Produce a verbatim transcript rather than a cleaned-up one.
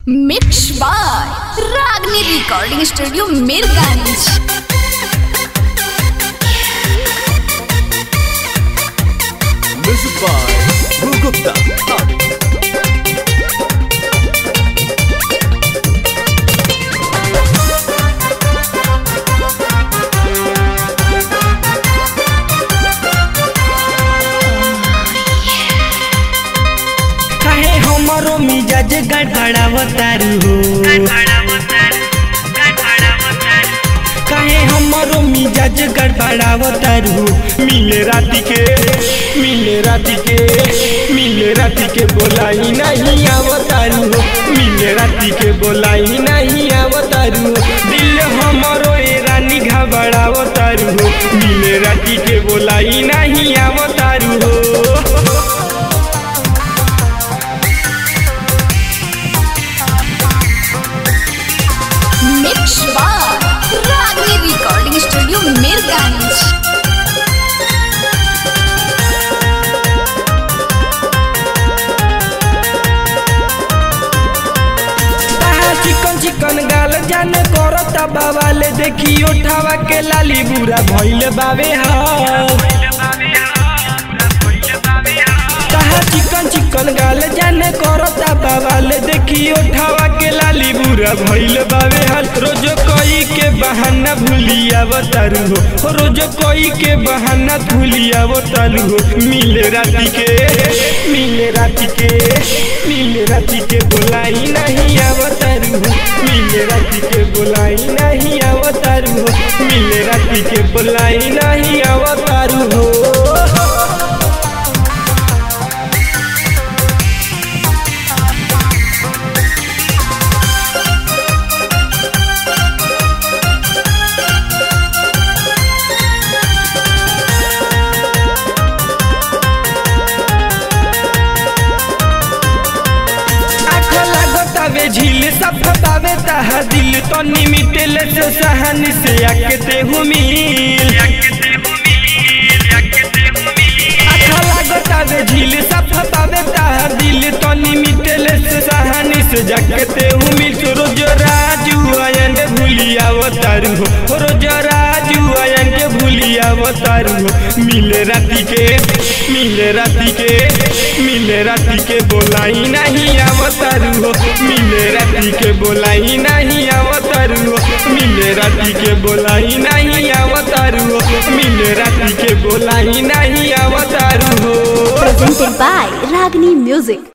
Mix by Ragini recording studio Mirganj. Music by Guru Gupta. हमारो मिजाज गड़बड़ावतारू हो काहे हमारो मिजाज गड़बड़ावतारू हो मिले राती के मिले राती के मिले राती के बोलाई नहीं आवतारू हो मिले राती के बोलाई नहीं आवतारू हो दिल हमारो ए रानी घबरावतारू हो मिले राती के बोलाई नहीं आवतारू हो। Mix by Ragini recording studio Mirganj. चिकन चिकन गाल जाने करता बावाले देखी उठावा के लाली बुरा भइल बावे कहा चिकन चिकन गाल जाने करता बावाले देखी उठावा के लाली बुरा भइल बावे हाल रोज कोई के बहाना भूलिया बतारू हो रोज कोई के बहाना भूलिया बतारू हो मिले राती के मिले राती के मिले राती के बोलाई नहीं आवतारू हो मिले राती के बोलाई नहीं आवतारू हो मिले राती के बोलाई नहीं आवतारू हो। झील सफावे ताहा दिल तो निमिटेल से सहानी से आके ते हुमिल अच्छा लागतावे झील सफावे ताहा दिल तो निमिटेल से सहानी से जाके ते हुमिल रोज राजू आयन भूलिया अवतारू हो रोज राजू आयन के भूलिया अवतारू हो मिले राती के मिले राती के मिले राती के बोलाई नहीं अवतारू हो मिले राती के बोलाई नहीं अवतारू हो मिले राती के बोलाई नहीं अवतारू हो मिले राती के बोलाई नहीं अवतारू हो। Presented by Ragini Music।